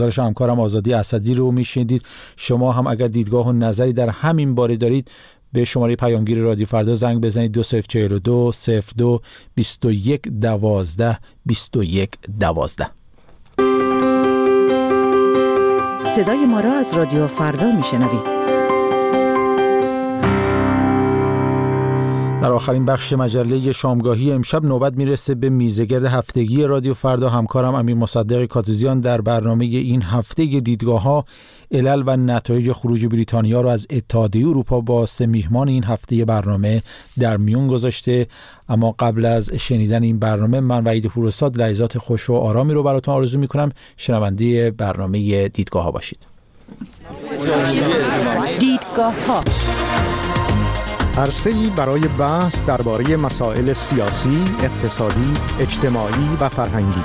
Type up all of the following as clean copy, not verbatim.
دارش همکارم آزادی اسدی رو میشنیدید. شما هم اگر دیدگاه و نظری در همین باره دارید به شماره پیامگیر رادیو فردا زنگ بزنید 2042 02 21 12 21 12. صدای ما را از رادیو فردا میشنوید. در آخرین بخش مجله شامگاهی امشب نوبت میرسه به میزگرد هفتگی رادیو فردا. همکارم امیر مصدق کاتوزیان در برنامه این هفته دیدگاه‌ها، علل و نتایج خروج بریتانیا را از اتحادیه اروپا با سه میهمان این هفته برنامه در میون گذاشته. اما قبل از شنیدن این برنامه من وحید پوراستاد لحظات خوش و آرامی رو براتون آرزو میکنم. شنونده برنامه دیدگاه‌ها باشید. دیدگاه‌ها عرصه‌ای برای بحث درباره مسائل سیاسی، اقتصادی، اجتماعی و فرهنگی.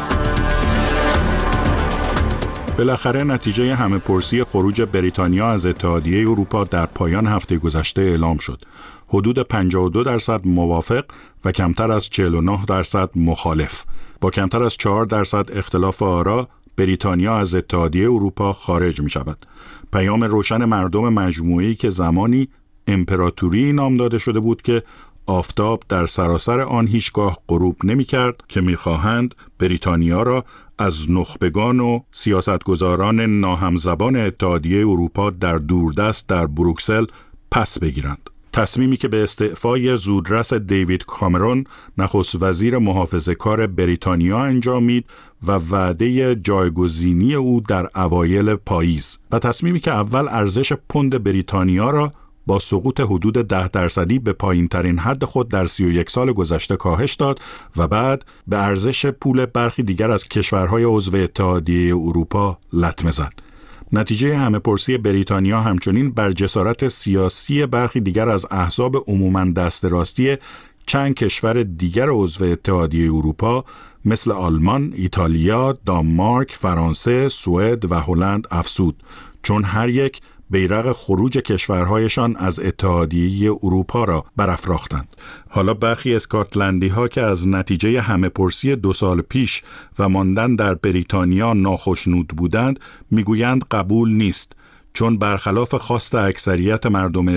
بالاخره نتیجه همه‌پرسی خروج بریتانیا از اتحادیه اروپا در پایان هفته گذشته اعلام شد. حدود 52% موافق و کمتر از 49% مخالف. با کمتر از 4% اختلاف آرا، بریتانیا از اتحادیه اروپا خارج می شود. پیام روشن مردم مجموعی که زمانی امپراتوری نام داده شده بود که آفتاب در سراسر آن هیچگاه غروب نمی کرد که می خواهند بریتانیا را از نخبگان و سیاستگزاران ناهمزبان اتحادیه اروپا در دوردست در بروکسل پس بگیرند. تصمیمی که به استعفای زودرس دیوید کامرون نخست وزیر محافظه‌کار بریتانیا انجامید و وعده جایگزینی او در اوایل پاییز و تصمیمی که اول ارزش پوند بریتانیا را با سقوط حدود 10% به پایین‌ترین حد خود در 31 سال گذشته کاهش داد و بعد به ارزش پول برخی دیگر از کشورهای عضو اتحادیه اروپا لطمه زد. نتیجه همه‌پرسی بریتانیا همچنین بر جسارت سیاسی برخی دیگر از احزاب عموماً دست راستی چند کشور دیگر عضو اتحادیه اروپا مثل آلمان، ایتالیا، دانمارک، فرانسه، سوئد و هلند افزود، چون هر یک بیرق خروج کشورهایشان از اتحادیه اروپا را برافراختند. حالا برخی اسکاتلندی ها که از نتیجه همه‌پرسی 2 سال پیش و ماندن در بریتانیا ناخشنود بودند میگویند قبول نیست، چون برخلاف خواست اکثریت مردم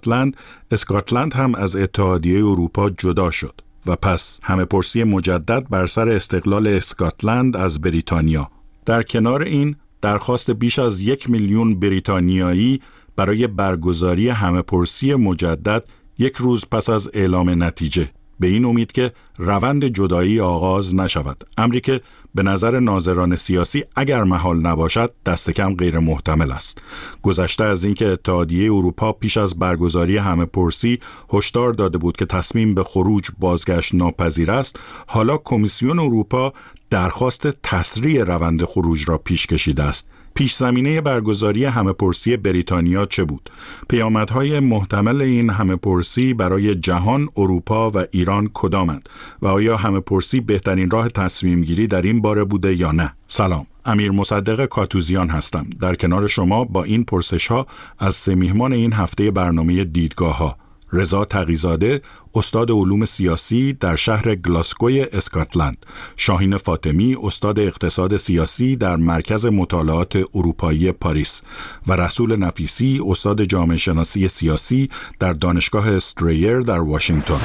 اسکاتلند هم از اتحادیه اروپا جدا شد و پس همه‌پرسی مجدد بر سر استقلال اسکاتلند از بریتانیا. در کنار این درخواست بیش از 1 میلیون بریتانیایی برای برگزاری همه‌پرسی مجدد 1 روز پس از اعلام نتیجه، به این امید که روند جدایی آغاز نشود، امری که به نظر ناظران سیاسی اگر محال نباشد دست کم غیر محتمل است. گذشته از اینکه اتحادیه اروپا پیش از برگزاری همه‌پرسی هشدار داده بود که تصمیم به خروج بازگشت ناپذیر است، حالا کمیسیون اروپا درخواست تسریع روند خروج را پیش کشیده است. پیش زمینه برگزاری همه‌پرسی بریتانیا چه بود؟ پیامدهای محتمل این همه‌پرسی برای جهان، اروپا و ایران کدامند؟ و آیا همه‌پرسی بهترین راه تصمیم گیری در این باره بوده یا نه؟ سلام، امیر مصدق کاتوزیان هستم. در کنار شما با این پرسش‌ها از سه میهمان این هفته برنامه دیدگاه‌ها: رضا تقی‌زاده، استاد علوم سیاسی در شهر گلاسگوی اسکاتلند، شاهین فاطمی، استاد اقتصاد سیاسی در مرکز مطالعات اروپایی پاریس و رسول نفیسی، استاد جامعه شناسی سیاسی در دانشگاه استریر در واشنگتن.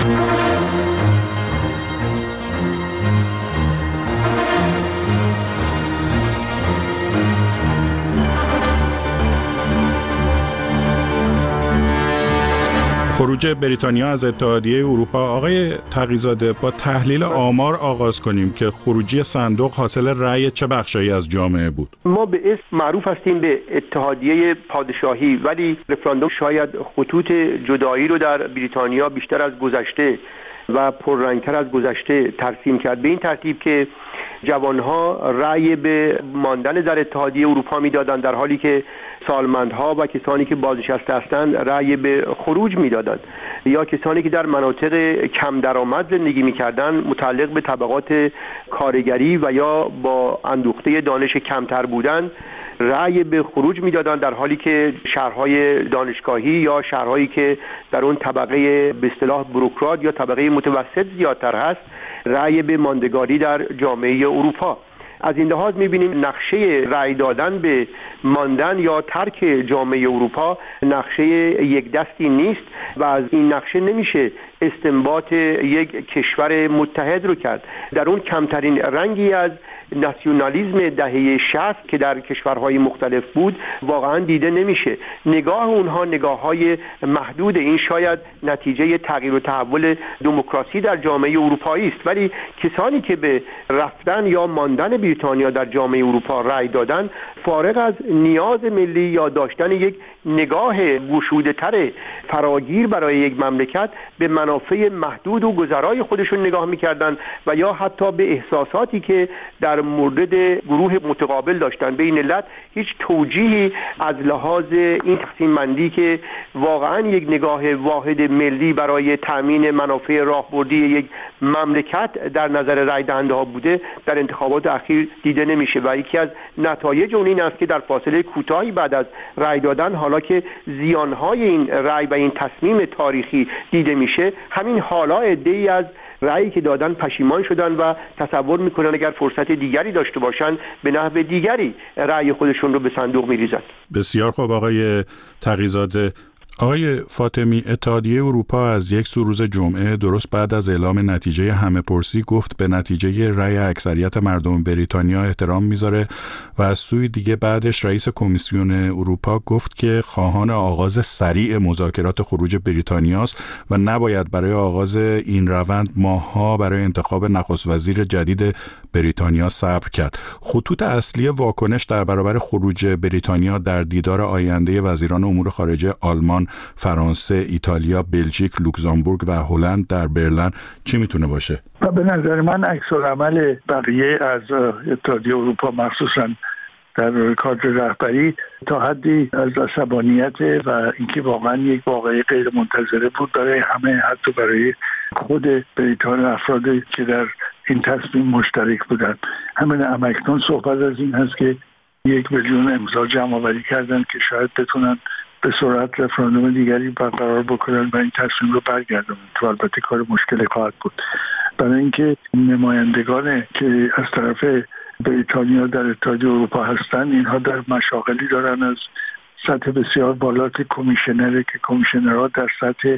خروج بریتانیا از اتحادیه اروپا. آقای تقی‌زاده، با تحلیل آمار آغاز کنیم که خروجی صندوق حاصل رأی چه بخشایی از جامعه بود؟ ما به اسم معروف هستیم به اتحادیه پادشاهی، ولی رفراندوم شاید خطوط جدایی رو در بریتانیا بیشتر از گذشته و پررنگتر از گذشته ترسیم کرد، به این ترتیب که جوانها رأی به ماندن در اتحادیه اروپا میدادند، در حالی که سالمندها و کسانی که بازنشسته هستند رأی به خروج میدادند، یا کسانی که در مناطق کم درآمد زندگی میکردند متعلق به طبقات کارگری و یا با اندوخته دانش کمتر بودند رأی به خروج میدادند، در حالی که شهرهای دانشگاهی یا شهرهایی که در اون طبقه به اصطلاح بوروکرات یا طبقه متوسط زیادتر هست رأی به ماندگاری در جامعه اروپا از این لحاظ می‌بینیم نقشه رأی دادن به ماندن یا ترک جامعه اروپا نقشه یک دستی نیست و از این نقشه نمیشه استنباط یک کشور متحد رو کرد. در اون کمترین رنگی از ناسیونالیسم دهه 60 که در کشورهای مختلف بود واقعا دیده نمیشه. نگاه اونها نگاه‌های محدود. این شاید نتیجه تغییر و تحول دموکراسی در جامعه اروپایی است، ولی کسانی که به رفتن یا ماندن بریتانیا در جامعه اروپا رأی دادن فارغ از نیاز ملی یا داشتن یک نگاه گشوده‌تر فراگیر برای یک مملکت به منافع محدود و گذرای خودشون نگاه می‌کردند و یا حتی به احساساتی که در مورد گروه متقابل داشتن. به این علت هیچ توجیهی از لحاظ این تقسیم بندی که واقعا یک نگاه واحد ملی برای تامین منافع راهبردی یک مملکت در نظر رای دهنده ها بوده در انتخابات اخیر دیده نمیشه و یکی از نتایج اون این است که در فاصله کوتاهی بعد از رای دادن، حالا که زیانهای این رای و این تصمیم تاریخی دیده میشه، همین حالا عده‌ای از رأیی که دادن پشیمان شدن و تصور میکنن اگر فرصت دیگری داشته باشن به نحو دیگری رأی خودشون رو به صندوق میریزن. بسیار خوب آقای تقی‌زاده. آقای فاطمی، اتحادیه اروپا از یک روز جمعه درست بعد از اعلام نتیجه همه‌پرسی گفت به نتیجه رأی اکثریت مردم بریتانیا احترام میذاره و از سوی دیگه بعدش رئیس کمیسیون اروپا گفت که خواهان آغاز سریع مذاکرات خروج بریتانیاست و نباید برای آغاز این روند ماه‌ها برای انتخاب نخست وزیر جدید بریتانیا صبر کرد. خطوط اصلی واکنش در برابر خروج بریتانیا در دیدار آینده وزیران امور خارجه آلمان، فرانسه، ایتالیا، بلژیک، لوکزامبورگ و هلند در برلین چی میتونه باشه؟ به نظر من عکس‌العمل بقیه از اتحادیه اروپا مخصوصاً در کادر رهبری تا حدی از عصبانیت و اینکه واقعا یک واقعه غیر منتظره بود برای همه، حتی برای خود بریتانیا، افرادی که در این تصمیم مشترک بودند. همین همکنون صحبت از این هست که 1 میلیون امضا جمع آوری کردن که شاید بتونن به سرعت رفراندوم دیگری برقرار بکنن و این تصمیم رو برگردونن. تو البته کار مشکلی خواهد بود، برای اینکه نمایندگان که از طرف بریتانیا در اتحادیه اروپا هستن اینها در مشاغلی دارن از سطح بسیار بالا که کمیشنره، که کمیشنرها در سطح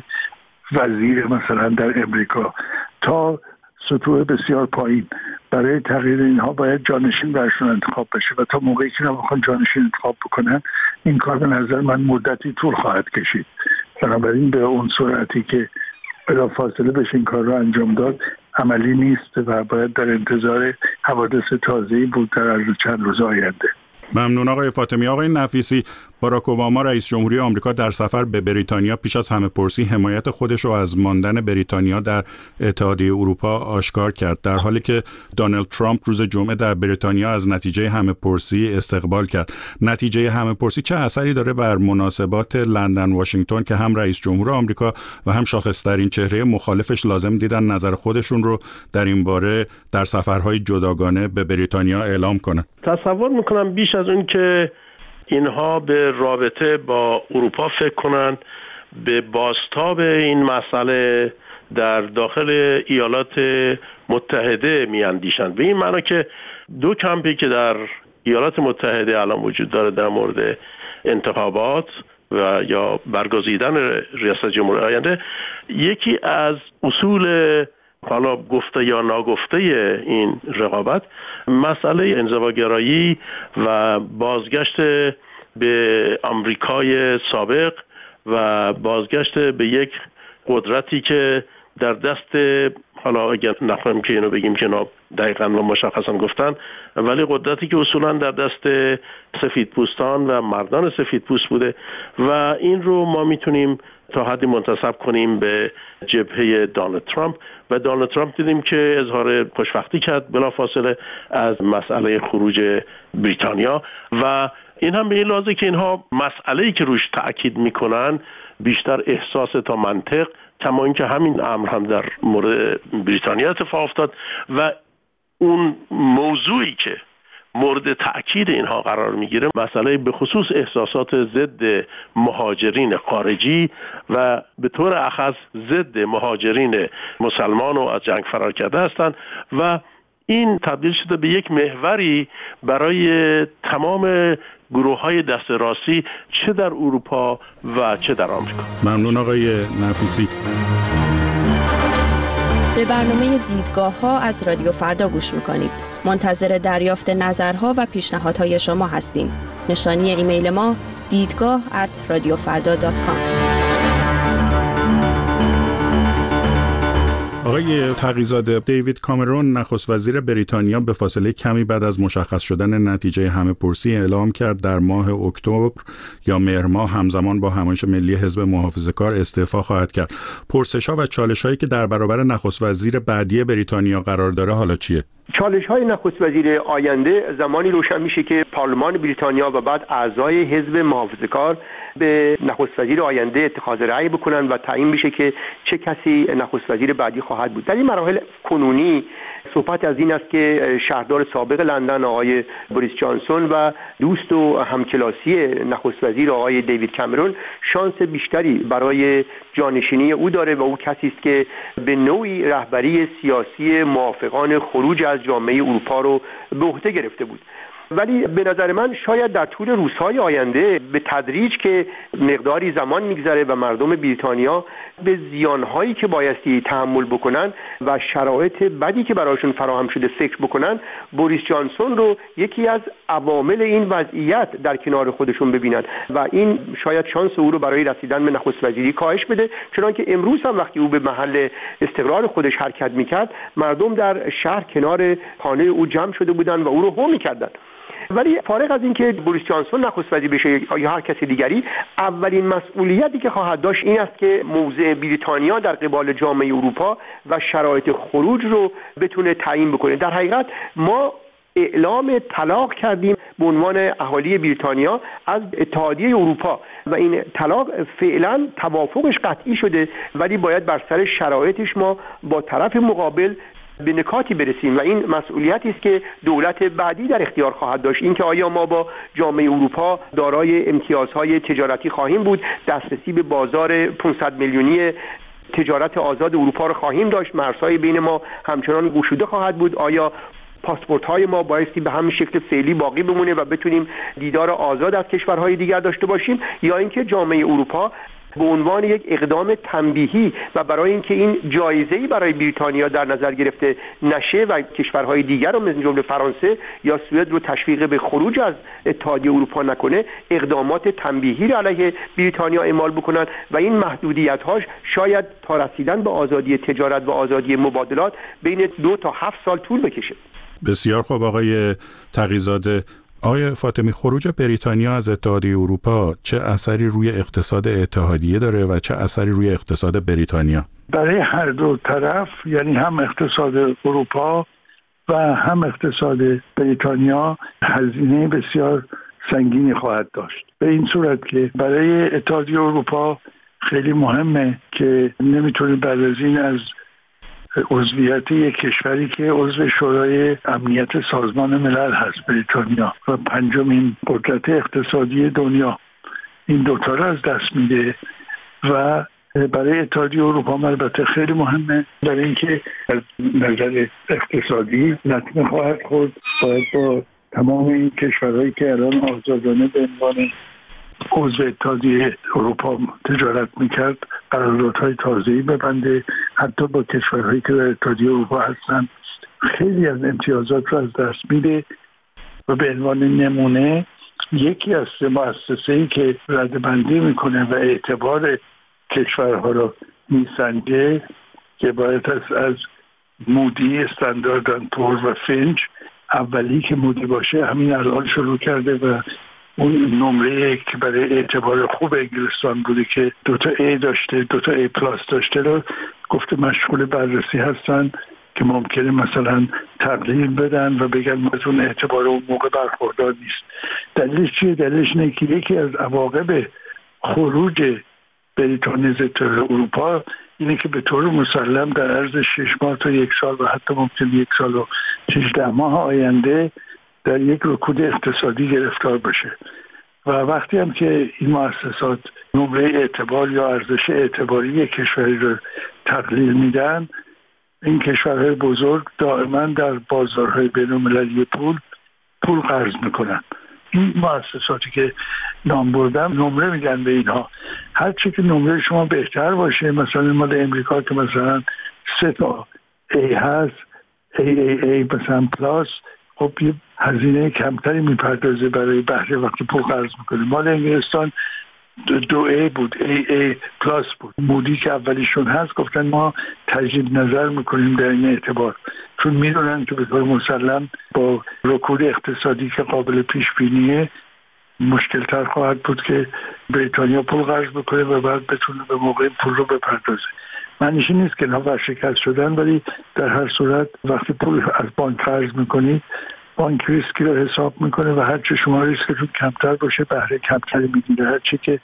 وزیر مثلا در امریکا تا سطوح بسیار پایین. برای تغییر اینها باید جانشین برشون انتخاب بشه و تا موقعی که نمیخوان جانشین انتخاب بکنن این کار به نظر من مدتی طول خواهد کشید. بنابراین به اون سرعتی که بلافاصله بشه این کار رو انجام داد عملی نیست و باید در انتظار حوادث تازه‌ای بود در عرض چند روز آینده. ممنون آقای فاطمی. آقای نفیسی، باراک اوباما رئیس جمهوری آمریکا در سفر به بریتانیا پیش از همه‌پرسی حمایت خودش رو از ماندن بریتانیا در اتحادیه اروپا آشکار کرد، در حالی که دونالد ترامپ روز جمعه در بریتانیا از نتیجه همه‌پرسی استقبال کرد. نتیجه همه‌پرسی چه اثری داره بر مناسبات لندن واشنگتن که هم رئیس جمهور آمریکا و هم شاخص‌ترین چهره مخالفش لازم دیدن نظر خودشون رو در این باره در سفرهای جداگانه به بریتانیا اعلام کنن؟ تصور میکنم بیش از اون که اینها به رابطه با اروپا فکر کنن، به بازتاب این مسئله در داخل ایالات متحده میاندیشند. به این معنی که 2 کمپی که در ایالات متحده الان وجود داره در مورد انتخابات و یا برگزیدن ریاست جمهوری آینده، یکی از اصول حالا گفته یا ناگفته این رقابت مسئله انزواگرایی و بازگشت به آمریکای سابق و بازگشت به یک قدرتی که در دست، حالا اگر نخواهیم که اینو بگیم که دقیقاً و مشخصاً گفتن، ولی قدرتی که اصولاً در دست سفیدپوستان و مردان سفیدپوست بوده و این رو ما میتونیم تا حدی منتسب کنیم به جبهه دونالد ترامپ و دونالد ترامپ دیدیم که اظهار خوشبختی کرد بلافاصله از مسئله خروج بریتانیا و این هم به این لحاظه که اینها مسئله‌ای که روش تأکید میکنن بیشتر احساس تا منطق، کما اینکه همین امر هم در مورد بریتانیا اتفاق افتاد و اون موضوعی که مورد تأکید اینها قرار میگیره مسئله به خصوص احساسات ضد مهاجرین خارجی و به طور اخص ضد مهاجرین مسلمان و از جنگ فرار کرده هستند و این تبدیل شده به یک محوری برای تمام گروه‌های دست راستی چه در اروپا و چه در آمریکا. ممنون آقای نفیسی. به برنامه دیدگاه‌ها از رادیو فردا گوش می‌کنید. منتظر دریافت نظرها و پیشنهادهای شما هستیم. نشانی ایمیل ما دیدگاه@radiofarda.com. آقای تقی‌زاده، دیوید کامرون نخست وزیر بریتانیا به فاصله کمی بعد از مشخص شدن نتیجه همه‌پرسی اعلام کرد در ماه اکتبر یا مهر ماه همزمان با همایش ملی حزب محافظه‌کار استعفا خواهد کرد. پرسش‌ها و چالش‌هایی که در برابر نخست وزیر بعدی بریتانیا قرار داره حالا چیه؟ چالش‌های نخست وزیر آینده زمانی روشن میشه که پارلمان بریتانیا و بعد اعضای حزب محافظه‌کار به نخست وزیر آینده اتخاذ رأی بکنن و تعیین بشه که چه کسی نخست وزیر بعدی خواهد بود. در این مراحل کنونی صحبت از این است که شهردار سابق لندن آقای بوریس جانسون و دوست و همکلاسی نخست وزیر آقای دیوید کامرون شانس بیشتری برای جانشینی او داره و او کسی است که به نوعی رهبری سیاسی موافقان خروج از جامعه اروپا رو به عهده گرفته بود. ولی به نظر من شاید در طول روزهای آینده به تدریج که مقداری زمان میگذره و مردم بریتانیا به زیانهایی که بایستی تحمل بکنن و شرایط بدی که برایشون فراهم شده فکر بکنن، بوریس جانسون رو یکی از عوامل این وضعیت در کنار خودشون ببینن و این شاید شانس او رو برای رسیدن به نخست وزیری کاهش بده، چنانکه امروز هم وقتی او به محل استقرار خودش حرکت میکرد مردم در شهر کنار خانه او جمع شده بودن و او رو هو میکردن. ولی فارغ از این که بوریس جانسون نخست وزیر بشه یا هر کسی دیگری، اولین مسئولیتی که خواهد داشت این است که موضع بریتانیا در قبال جامعه اروپا و شرایط خروج رو بتونه تعیین بکنه. در حقیقت ما اعلام طلاق کردیم به عنوان اهالی بریتانیا از اتحادیه اروپا و این طلاق فعلا توافقش قطعی شده، ولی باید بر سر شرایطش ما با طرف مقابل به نکاتی برسیم و این مسئولیتی است که دولت بعدی در اختیار خواهد داشت. اینکه آیا ما با جامعه اروپا دارای امتیازهای تجارتی خواهیم بود، دسترسی به بازار 500 میلیونی تجارت آزاد اروپا رو خواهیم داشت، مرزهای بین ما همچنان گشوده خواهد بود، آیا پاسپورت های ما بایستی به همین شکل فعلی باقی بمونه و بتونیم دیدار آزاد از کشورهای دیگر داشته باشیم، یا اینکه جامعه اروپا به عنوان یک اقدام تنبیهی و برای اینکه این جایزه‌ای برای بریتانیا در نظر گرفته نشه و کشورهای دیگر رو مثل جمله فرانسه یا سوئد رو تشویق به خروج از اتحادیه اروپا نکنه، اقدامات تنبیهی را علیه بریتانیا اعمال بکنن و این محدودیت‌هاش شاید تا رسیدن به آزادی تجارت و آزادی مبادلات بین 2 تا 7 سال طول بکشه. بسیار خوب آقای تقی‌زاده. آقای فاطمی، خروج بریتانیا از اتحادیه اروپا چه اثری روی اقتصاد اتحادیه داره و چه اثری روی اقتصاد بریتانیا؟ برای هر دو طرف، یعنی هم اقتصاد اروپا و هم اقتصاد بریتانیا، هزینه بسیار سنگینی خواهد داشت. به این صورت که برای اتحادیه اروپا خیلی مهمه که نمیتونه بعد از این از عضویت یک کشوری که عضو شورای امنیت سازمان ملل هست، بریتانیا، و 5مین قدرت اقتصادی دنیا، این دوتا را از دست میده و برای اتحادیه اروپا البته خیلی مهمه برای اینکه از نظر اقتصادی لطمه خواهد خورد. باید با تمام این کشورهایی که الان آزادانه به عنوان عضو اتحادیه اروپا تجارت میکرد قراردادهای تازه‌ای ببنده، حتی با کشورهایی که در اتحادیه اروپا هستن خیلی از امتیازات رو از دست میده و به عنوان نمونه یکی از 3 مؤسسه‌ای که ردبندی میکنه و اعتبار کشورها رو میسنجه که باید از مودی، استاندارد اند پور و فینچ، اولی که مودی باشه همین الان شروع کرده و اون نمره که برای اعتبار خوب انگلستان بوده که 2 A داشته، 2 A+ داشته، رو گفته مشغول بررسی هستن که ممکنه مثلا تقلیل بدن و بگن از اون اعتبار اون موقع برخوردار نیست. دلیلش چیه؟ دلیلش اینه که یکی از عواقب خروج بریتانیا از اتحادیه اروپا اینه که به طور مسلم در عرض 6 ماه تا 1 سال و حتی ممکن 1 سال و 18 ماه آینده در یک رکود اقتصادی گرفتار بشه و وقتی هم که این مؤسسات نمره اعتبار یا ارزش اعتباری کشوری رو تقلیل میدن، این کشورهای بزرگ دائما در بازارهای بین‌المللی پول قرض میکنن. این مؤسساتی که نام بردم نمره میدن به اینها. هر چی که نمره شما بهتر باشه، مثلا مال امریکا که مثلا 3 تا A هست، AAA مثلا پلاس، خب یه هزینه کمتری میپردازه برای بهره وقتی پول قرض میکنه. مال انگلستان 2A بود، AA پلاس بود. مودی که اولیشون هست گفتن ما تجدید نظر میکنیم در این اعتبار، چون میدونن که به طور مسلم با رکود اقتصادی که قابل پیش بینیه مشکل تر خواهد بود که بریتانیا پول قرض بکنه و بعد بتونه به موقع پول رو بپردازه. معنیش این نیست که اینا ورشکست شدن، ولی در هر صورت وقتی پول از بانک قرض میکنید، بانک ریسکی رو حساب میکنه و هرچه شما ریسکتون کمتر باشه بهره کمتری میگیره. هرچی که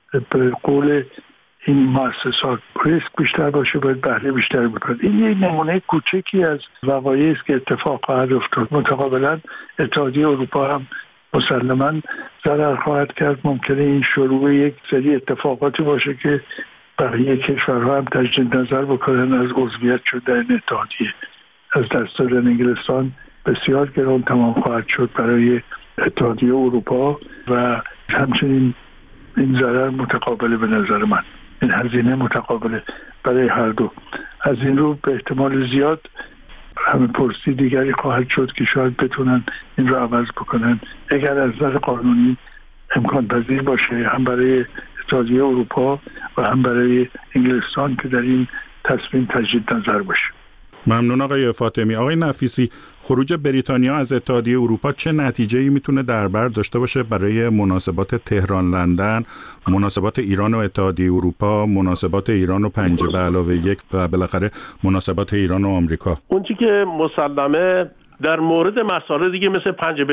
به قول این مؤسسات ریسک بیشتر باشه باید بهره بیشتر بکنه. این یه نمونه کوچکی از وقایعی است که اتفاق خواهد افتاد. متقابلا اتحادیه اروپا هم مسلماً ضرر خواهد کرد. ممکنه این شروع یک سری اتفاقاتی باشه که بقیه کشورها هم تجدید نظر بکنن از عضویت شدن اتحادیه. از دست دادن انگلستان بسیار گران تمام خواهد شد برای اتحادیه اروپا و همچنین این ضرر متقابله. به نظر من این هزینه متقابله برای هر دو. از این رو به احتمال زیاد همه پرسی دیگری خواهد شد که شاید بتونن این رو عوض بکنن اگر از نظر قانونی امکان پذیر باشه، هم برای اتحادیه اروپا و هم برای انگلستان که در این تصمیم تجدید نظر باشه. ممنون آقای فاطمی. آقای نفیسی، خروج بریتانیا از اتحادیه اروپا چه نتیجه‌ای میتونه در بر داشته باشه برای مناسبات تهران لندن، مناسبات ایران و اتحادیه اروپا، مناسبات ایران و 5+1 و بالاخره مناسبات ایران و آمریکا؟ اون چیزی که مسلمه در مورد مسائل دیگه مثل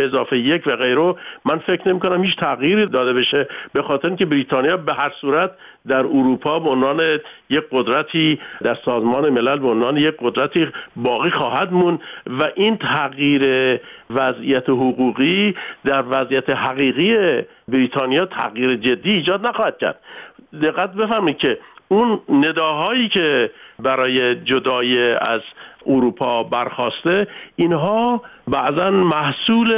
5+1 و غیره من فکر نمی کنم هیچ تغییری داده بشه، به خاطر اینکه بریتانیا به هر صورت در اروپا به عنوان یک قدرتی در سازمان ملل به عنوان یک قدرتی باقی خواهد مون و این تغییر وضعیت حقوقی در وضعیت حقیقی بریتانیا تغییر جدی ایجاد نخواهد کرد. دقت بفرمایید که اون نداهایی که برای جدایی از اروپا برخاسته، اینها بعضا محصول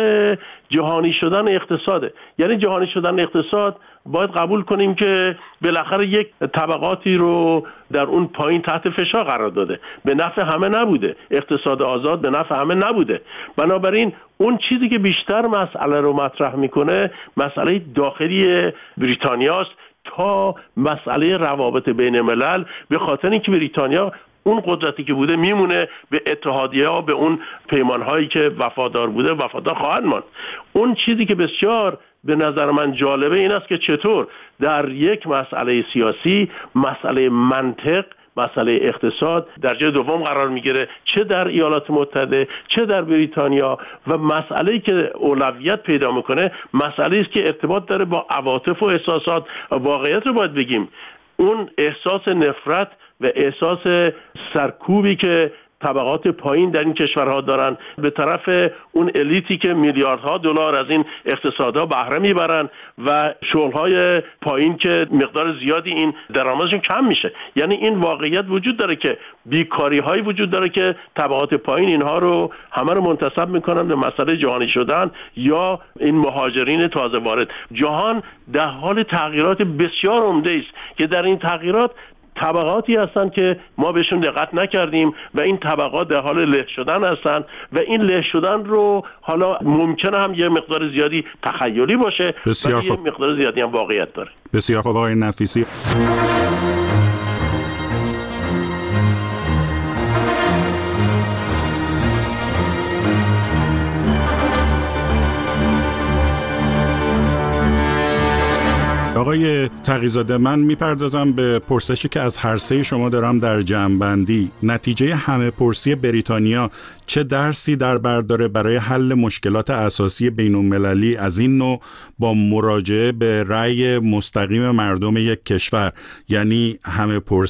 جهانی شدن اقتصاده. یعنی جهانی شدن اقتصاد باید قبول کنیم که بالاخره یک طبقاتی رو در اون پایین تحت فشار قرار داده. به نفع همه نبوده. اقتصاد آزاد به نفع همه نبوده. بنابراین اون چیزی که بیشتر مسئله رو مطرح میکنه مسئله داخلی بریتانیاست تا مسئله روابط بین الملل، به خاطر اینکه بریتانیا اون قدرتی که بوده میمونه، به اتحادیه ها، به اون پیمان هایی که وفادار بوده وفادار خواهد ماند. اون چیزی که بسیار به نظر من جالبه این است که چطور در یک مسئله سیاسی، مسئله منطق، مسئله اقتصاد در جای دوم قرار میگیره، چه در ایالات متحده چه در بریتانیا، و مسئله‌ای که اولویت پیدا میکنه مسئله‌ای است که ارتباط داره با عواطف و احساسات. واقعیت رو باید بگیم، اون احساس نفرت و احساس سرکوبی که طبقات پایین در این کشورها دارن به طرف اون الیتی که میلیاردها دلار از این اقتصادها بهره میبرن و شغل‌های پایین که مقدار زیادی این درآمدشون کم میشه. یعنی این واقعیت وجود داره که بیکاری‌هایی وجود داره که طبقات پایین اینها رو همه رو منتسب میکنن به مسئله جهانی شدن یا این مهاجرین تازه وارد. جهان در حال تغییرات بسیار عمده است که در این تغییرات طبقاتی هستند که ما بهشون دقت نکردیم و این طبقات در حال له شدن هستند و این له شدن رو حالا ممکنه هم یه مقدار زیادی تخیلی باشه و یه مقدار زیادی هم واقعیت داره. بسیار خوب آقای نفیسی. آقای تقی‌زاده، من میپردازم به پرسشی که از هر سه شما دارم در جمع‌بندی. نتیجه همه پرسی بریتانیا چه درسی در بر داره برای حل مشکلات اساسی بین‌المللی از این نوع با مراجعه به رأی مستقیم مردم یک کشور، یعنی همه پرسی؟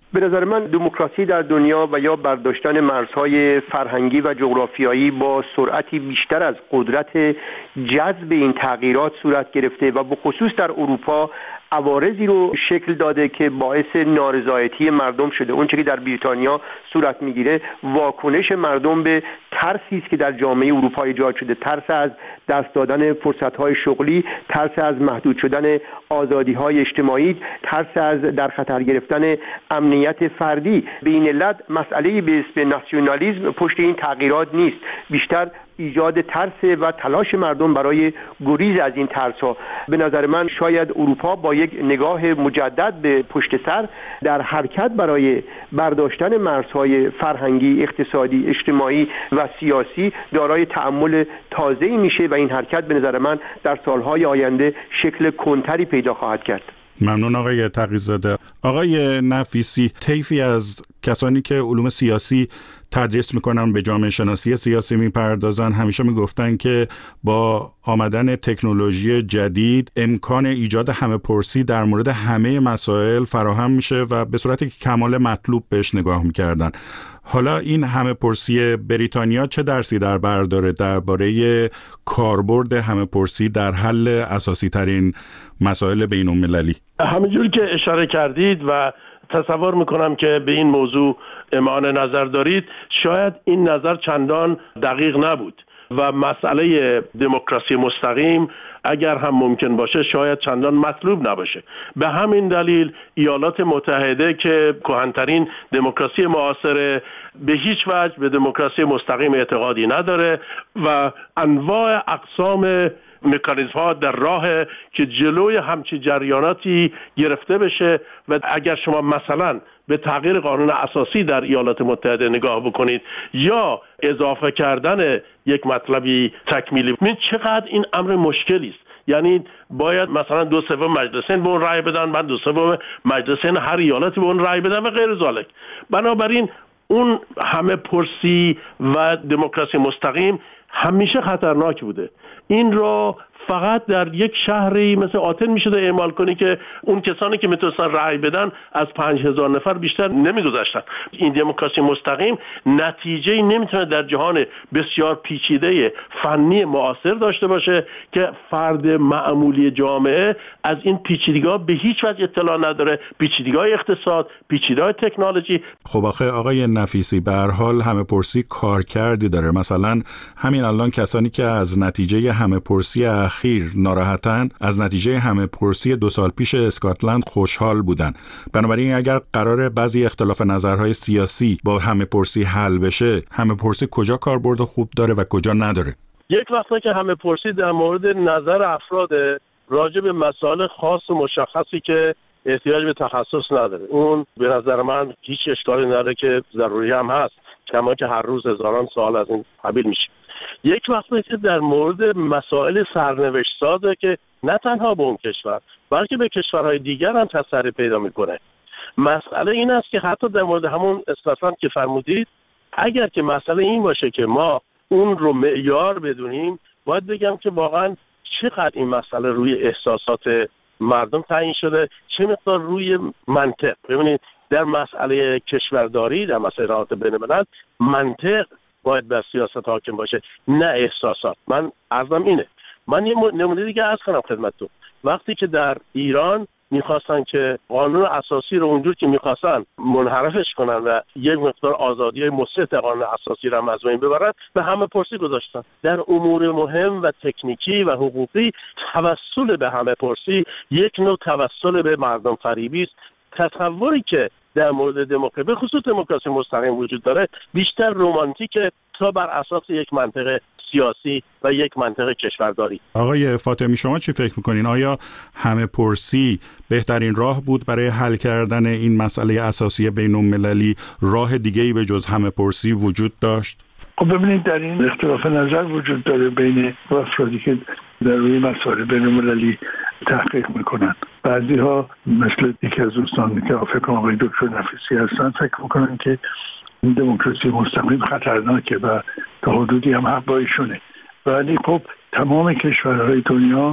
به نظر من دموکراسی در دنیا و یا برداشتن مرزهای فرهنگی و جغرافیایی با سرعتی بیشتر از قدرت جذب این تغییرات صورت گرفته و به خصوص در اروپا عوارضی رو شکل داده که باعث نارضایتی مردم شده. اون چیزی که در بریتانیا صورت میگیره واکنش مردم به ترسی است که در جامعه اروپا ایجاد شده، ترس از دست دادن فرصت‌های شغلی، ترس از محدود شدن آزادی‌های اجتماعی، ترس از در خطر گرفتن امنیت فردی. به این علت مسئله‌ای به اسم ناسیونالیسم پشت این تغییرات نیست، بیشتر ایجاد ترس و تلاش مردم برای گریز از این ترس‌ها. به نظر من شاید اروپا با یک نگاه مجدد به پشت سر در حرکت برای برداشتن مرزهای فرهنگی، اقتصادی، اجتماعی و سیاسی دارای تأمل تازه‌ای میشه و این حرکت به نظر من در سالهای آینده شکل کنتری پیدا خواهد کرد. ممنون آقای تقی‌زاده. آقای نفیسی، طیفی از کسانی که علوم سیاسی تدریس میکنن، به جامعه شناسی سیاسی میپردازن، همیشه میگفتن که با آمدن تکنولوژی جدید امکان ایجاد همه پرسی در مورد همه مسائل فراهم میشه و به صورتی که کمال مطلوب بهش نگاه میکردن. حالا این همه پرسی بریتانیا چه درسی در بر داره درباره کاربرد همه پرسی در حل اساسی ترین مسائل بین المللی؟ همینجوری که اشاره کردید و تصور میکنم که به این موضوع اعمال نظر دارید، شاید این نظر چندان دقیق نبود و مسئله دموکراسی مستقیم اگر هم ممکن باشه شاید چندان مطلوب نباشه. به همین دلیل ایالات متحده که کهن‌ترین دموکراسی معاصر به هیچ وجه به دموکراسی مستقیم اعتقادی نداره و انواع اقسام مکانیزم ها در راه که جلوی همچی جریاناتی گرفته بشه و اگر شما مثلا به تغییر قانون اساسی در ایالات متحده نگاه بکنید یا اضافه کردن یک مطلبی تکمیلی، ببینید چقدر این امر مشکلی است. یعنی باید مثلا 2/3 مجلسین به اون رأی بدن، بعد 2/3 مجلسین هر ایالتی به اون رأی بدن و غیر ذالک. بنابراین اون همه پرسی و دموکراسی مستقیم همیشه خطرناک بوده. این رو فقط در یک شهری مثل آتن میشده اعمال کنی که اون کسانی که میتونستن رأی بدن از 5000 نفر بیشتر نمیگذاشتن. این دموکراسی مستقیم نتیجه‌ای نمیتونه در جهان بسیار پیچیده فنی معاصر داشته باشه که فرد معمولی جامعه از این پیچیدگی‌ها به هیچ وجه اطلاع نداره، پیچیدگی‌های اقتصاد، پیچیدگی‌های تکنولوژی. خب آخه آقای نفیسی، به هر حال همه پرسی کارکردی داره. مثلا همین الان کسانی که از نتیجه همه پرسی اخیر ناراحتن از نتیجه همه پرسی 2 سال پیش اسکاتلند خوشحال بودن. بنابراین اگر قرار بعضی اختلاف نظرهای سیاسی با همه پرسی حل بشه، همه پرسی کجا کاربرد خوب داره و کجا نداره؟ یک وقتی که همه پرسی در مورد نظر افراد راجع به مسائل خاص و مشخصی که احتیاج به تخصص نداره، اون به نظر من هیچ اشکالی نداره که ضروری هم هست، کما که هر روز هزاران سوال از این قبیل میشه. یک وقتی که در مورد مسائل سرنوشت سازه که نه تنها به اون کشور بلکه به کشورهای دیگر هم تأثیر پیدا میکنه. مسئله این است که حتی در مورد همون اسکاتلند که فرمودید، اگر که مسئله این باشه که ما اون رو معیار بدونیم، باید بگم که واقعا چقدر این مسئله روی احساسات مردم تعیین شده، چه مقدار روی منطق. ببینید در مسئله کشورداری، در مسئله روابط بین الملل، منطق باید بر سیاست حاکم باشه نه احساسات. من عرضم اینه. من یه نمونه دیگه عرض کنم خدمتتون. وقتی که در ایران میخواستن که قانون اساسی رو اونجور که میخواستن منحرفش کنن و یک مقدار آزادی مسطح قانون اساسی رو از بین ببرن، به همه پرسی گذاشتن. در امور مهم و تکنیکی و حقوقی توسل به همه پرسی یک نوع توسل به مردم فریبی است. تصوری که در مورد دموکراسی، به خصوص دموکراسی مستقیم وجود داره، بیشتر رمانتیکه تا بر اساس یک منطق سیاسی و یک منطق کشورداری. آقای فاطمی، شما چی فکر میکنین؟ آیا همه پرسی بهترین راه بود برای حل کردن این مسئله اساسی بین المللی؟ راه دیگه‌ای به جز همه پرسی وجود داشت؟ خب ببینید، در این اختلاف نظر وجود داره بین افرادی که در روی مسائل بین المللی تحقیق میکنن. بعضی ها مثل یکی از دوستان که فکر کنم آقای دکتر نفیسی هستن فکر میکنن که این دموکراسی مستقیم خطرناکه و تا حدودی هم حق با ایشونه. ولی خب تمام کشورهای دنیا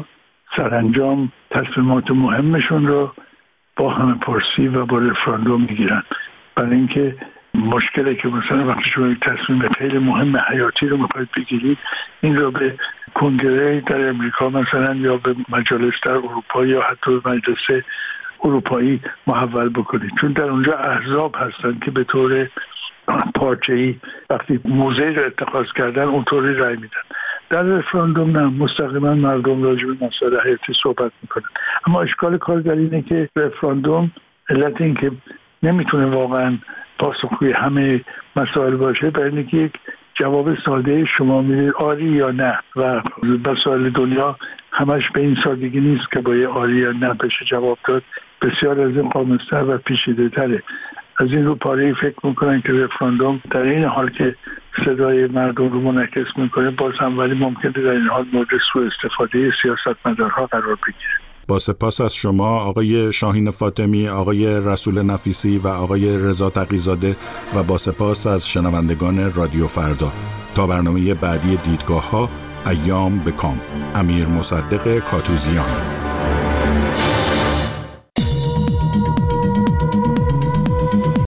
سرانجام تصمیمات مهمشون رو با همه پرسی و با رفراندوم میگیرن. برای اینکه مشکلی که مثلا وقتی شما یک تصمیم خیلی مهم حیاتی رو میخواید بگیرید، این رو به کنگره در امریکا مثلا یا به مجالس در اروپا یا حتی به مجلس اروپایی محول بکنید، چون در اونجا احزاب هستن که به طور پارچه‌ای وقتی موضعی رو اتخاذ کردن اونطوری رای میدن. در رفراندوم نه، مستقیما مردم راجع به مسائل حیاتی صحبت میکنن. اما اشکال کار در اینه که رفراندوم علت این که نمیتونه واقعا پاسخگوی همه مسائل باشه، برای اینکه یک جواب ساده شما میدید آری یا نه و مسائل دنیا همش به این سادگی نیست که با یه آری یا نه بشه جواب داد، بسیار از این قامزتر و پیچیده تره. از این رو پاره فکر میکنن که رفراندوم در این حال که صدای مردم رو منعکس میکنه، باز هم ولی ممکنه در این حال مورد سوء استفاده سیاستمدارها قرار بگیره. با سپاس از شما آقای شاهین فاطمی، آقای رسول نفیسی و آقای رضا تقی‌زاده و با سپاس از شنوندگان رادیو فردا. تا برنامه بعدی دیدگاه‌ها، ایام به کام. امیر مصدق کاتوزیان.